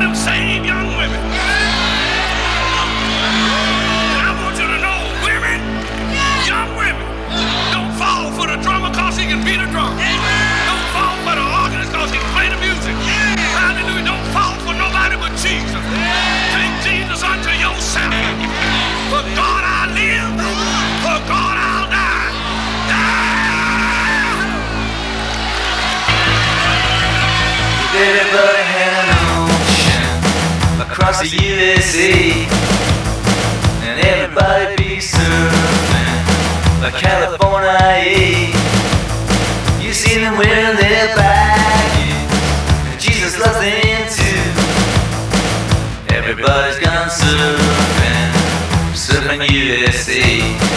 them same young women. And I want you to know, women, young women, don't fall for the drummer cause he can beat a drum. Don't fall for the organist cause he can play the music. Hallelujah. Don't fall for nobody but Jesus. Take Jesus unto yourself. For God I live, for God I'll die. Everybody had an ocean across the USA, and everybody be surfing like California. You see them wearing their baggies, and Jesus loves them too. Everybody's gone surfing, surfing USA.